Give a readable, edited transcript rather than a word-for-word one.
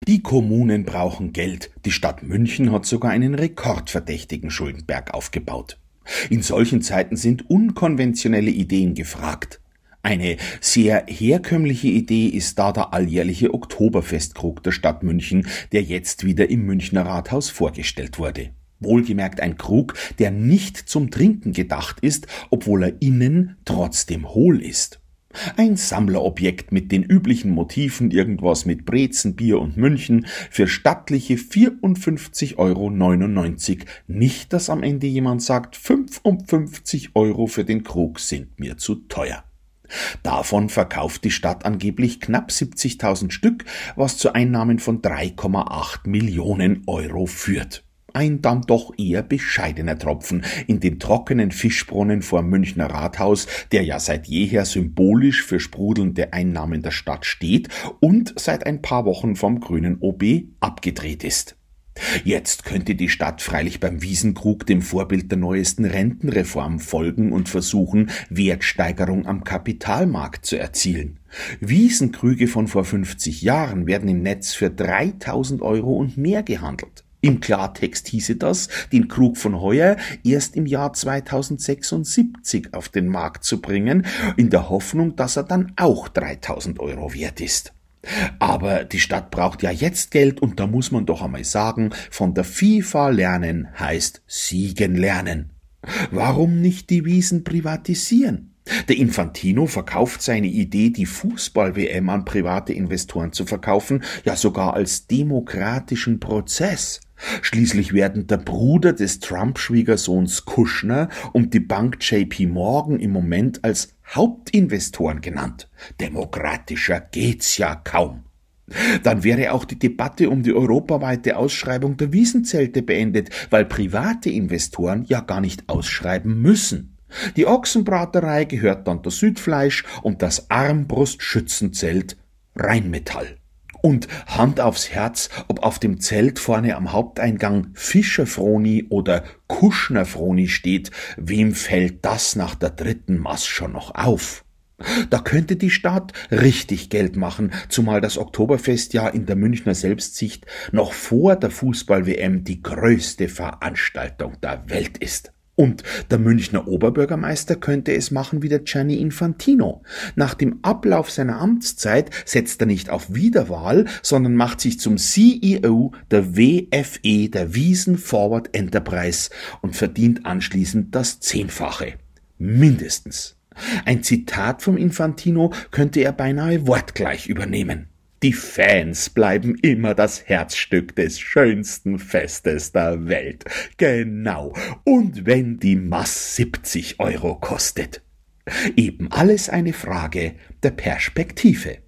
Die Kommunen brauchen Geld. Die Stadt München hat sogar einen rekordverdächtigen Schuldenberg aufgebaut. In solchen Zeiten sind unkonventionelle Ideen gefragt. Eine sehr herkömmliche Idee ist da der alljährliche Oktoberfestkrug der Stadt München, der jetzt wieder im Münchner Rathaus vorgestellt wurde. Wohlgemerkt ein Krug, der nicht zum Trinken gedacht ist, obwohl er innen trotzdem hohl ist. Ein Sammlerobjekt mit den üblichen Motiven, irgendwas mit Brezen, Bier und München, für stattliche 54,99 €. Nicht, dass am Ende jemand sagt, 55 € für den Krug sind mir zu teuer. Davon verkauft die Stadt angeblich knapp 70.000 Stück, was zu Einnahmen von 3,8 Millionen € führt. Ein dann doch eher bescheidener Tropfen in den trockenen Fischbrunnen vor Münchner Rathaus, der ja seit jeher symbolisch für sprudelnde Einnahmen der Stadt steht und seit ein paar Wochen vom grünen OB abgedreht ist. Jetzt könnte die Stadt freilich beim Wiesenkrug dem Vorbild der neuesten Rentenreform folgen und versuchen, Wertsteigerung am Kapitalmarkt zu erzielen. Wiesenkrüge von vor 50 Jahren werden im Netz für 3.000 € und mehr gehandelt. Im Klartext hieße das, den Krug von heuer erst im Jahr 2076 auf den Markt zu bringen, in der Hoffnung, dass er dann auch 3.000 € wert ist. Aber die Stadt braucht ja jetzt Geld und da muss man doch einmal sagen, von der FIFA lernen heißt siegen lernen. Warum nicht die Wiesn privatisieren? Der Infantino verkauft seine Idee, die Fußball-WM an private Investoren zu verkaufen, ja sogar als demokratischen Prozess. Schließlich werden der Bruder des Trump-Schwiegersohns Kushner und die Bank JP Morgan im Moment als Hauptinvestoren genannt. Demokratischer geht's ja kaum. Dann wäre auch die Debatte um die europaweite Ausschreibung der Wiesenzelte beendet, weil private Investoren ja gar nicht ausschreiben müssen. Die Ochsenbraterei gehört dann der Südfleisch und das Armbrustschützenzelt Rheinmetall. Und Hand aufs Herz, ob auf dem Zelt vorne am Haupteingang Fischerfroni oder Kuschnerfroni steht, wem fällt das nach der dritten Maß schon noch auf? Da könnte die Stadt richtig Geld machen, zumal das Oktoberfest ja in der Münchner Selbstsicht noch vor der Fußball-WM die größte Veranstaltung der Welt ist. Und der Münchner Oberbürgermeister könnte es machen wie der Gianni Infantino. Nach dem Ablauf seiner Amtszeit setzt er nicht auf Wiederwahl, sondern macht sich zum CEO der WFE, der Wiesn Forward Enterprise, und verdient anschließend das 10-fache. Mindestens. Ein Zitat vom Infantino könnte er beinahe wortgleich übernehmen. Die Fans bleiben immer das Herzstück des schönsten Festes der Welt. Genau. Und wenn die Maß 70 € kostet. Eben alles eine Frage der Perspektive.